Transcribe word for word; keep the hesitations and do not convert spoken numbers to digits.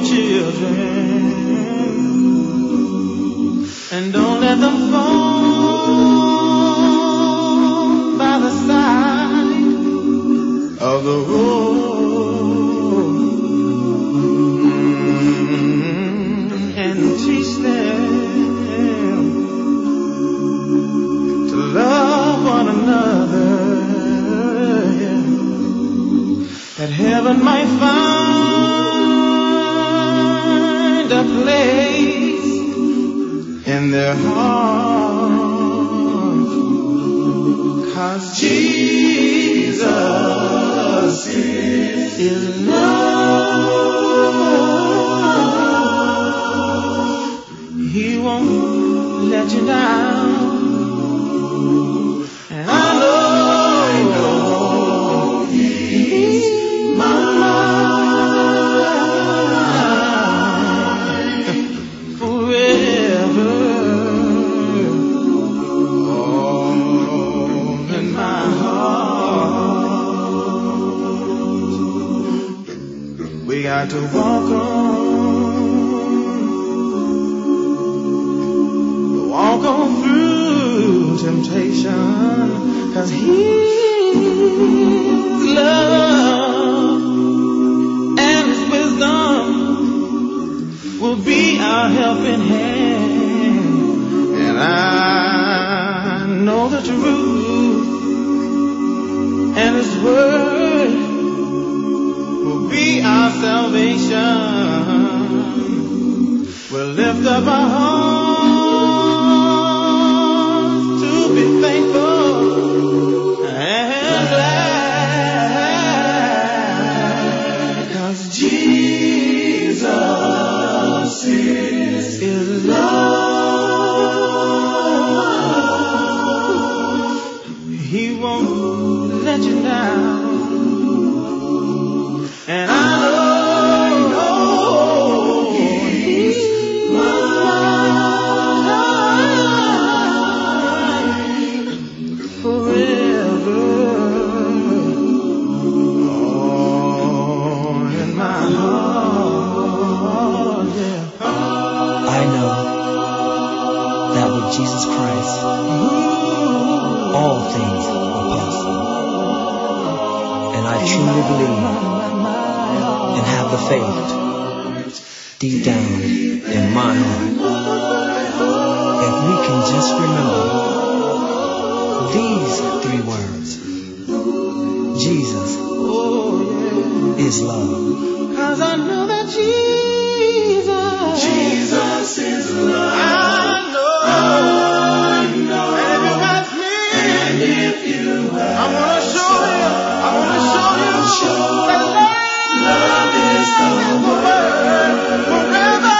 children, and don't let them fall by the side of the road, mm, and teach them to love one another, yeah, that heaven might find a place in their hearts, 'cause Jesus is, is love. He won't let you down, and I know, I know He's mine forever. Oh, in my heart, we got to walk on, walk on through temptation, 'cause His love and His wisdom will be our helping hand. And I know the truth, and His word will be our salvation. We'll lift up our hearts to be thankful and glad, 'cause Jesus is, is love. He won't let you down, and I know, He's mine forever. Oh, in my heart, yeah. I know that with Jesus Christ, all things are possible. And I truly believe and have the faith deep down in my heart. If we can just remember these three words: Jesus is love. 'Cause I know that Jesus, Jesus is love. I know, I know. And if you ask me, and if you ask I wanna show you, I wanna show you, show that love, love is the word forever.